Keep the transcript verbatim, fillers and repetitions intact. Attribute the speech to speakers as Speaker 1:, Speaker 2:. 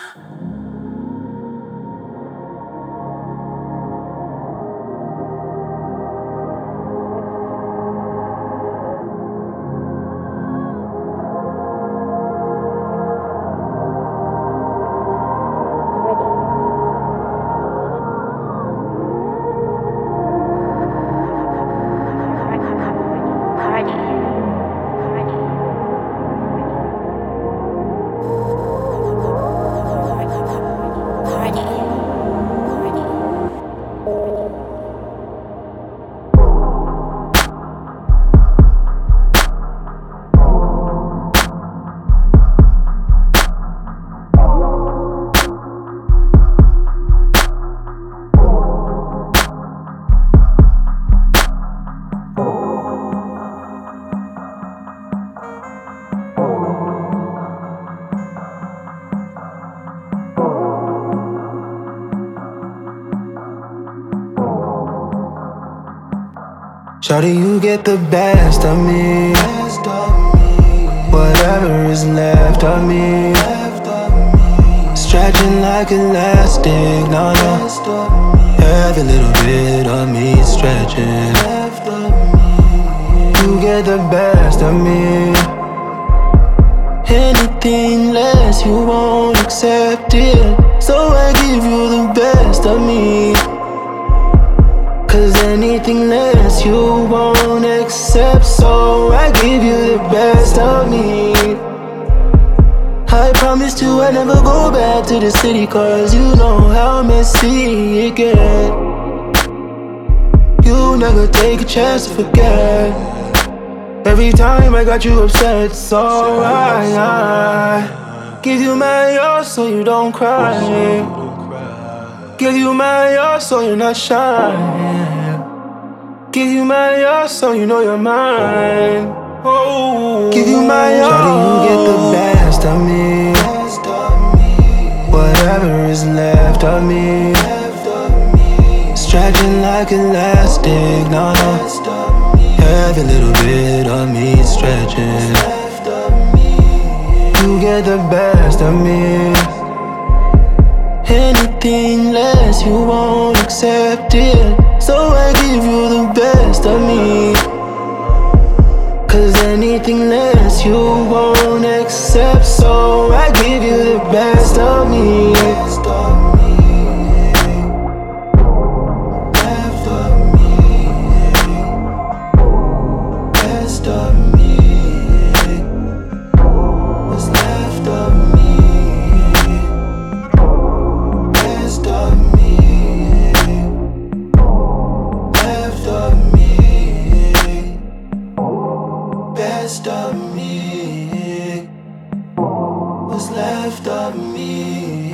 Speaker 1: Shawty, you get the best of me. Whatever is left of me, stretching like elastic. No, no, every little bit of me is stretching. You get the best of me. Anything less, you won't accept it. So I give you the best of me. Cause anything less you won't accept. So I give you the best of me. I promised you I'd never go back to the city, cause you know how messy it get. You never take a chance to forget. Every time I got you upset, so I, I give you my all so you don't cry. Give you my all so you're not shy. Give you my all so you know you're mine. Oh, give you my all. Shawty, you get the best of me. Whatever is left of me, stretching like elastic. No, no, every little bit of me is stretching. You get the best of me. Anything less, you won't accept it. So I give you the best of me. Cause anything less, you won't accept. So I give you the best of me. Best of me. Left of me. Best of me. What's left of me. Best of me, what's left of me.